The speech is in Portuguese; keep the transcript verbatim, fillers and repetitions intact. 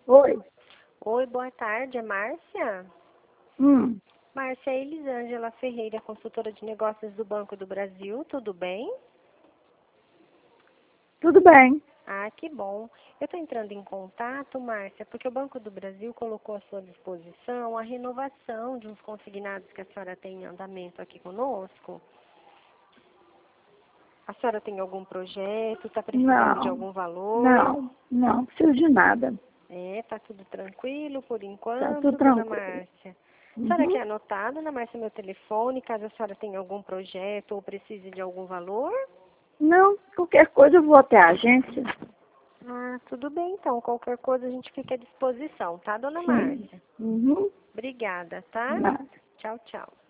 Oi. Oi, boa tarde, é Márcia? Hum, Márcia, é Elisângela Ferreira, consultora de negócios do Banco do Brasil, tudo bem? tudo bem. Ah, que bom. Eu estou entrando em contato, Márcia, porque o Banco do Brasil colocou à sua disposição a renovação de uns consignados que a senhora tem em andamento aqui conosco. A senhora tem algum projeto? Está precisando de Não, algum valor? não, não preciso de nada. É, tá tudo tranquilo por Tá tudo enquanto, dona tranquilo. Márcia? A senhora Uhum. quer anotar, dona Márcia, meu telefone, caso a senhora tenha algum projeto ou precise de algum valor? Não, qualquer coisa eu vou até a agência. Ah, tudo bem então. Qualquer coisa a gente fica à disposição, tá, dona Sim. Márcia? Uhum. Obrigada, tá? Nada. Tchau, tchau.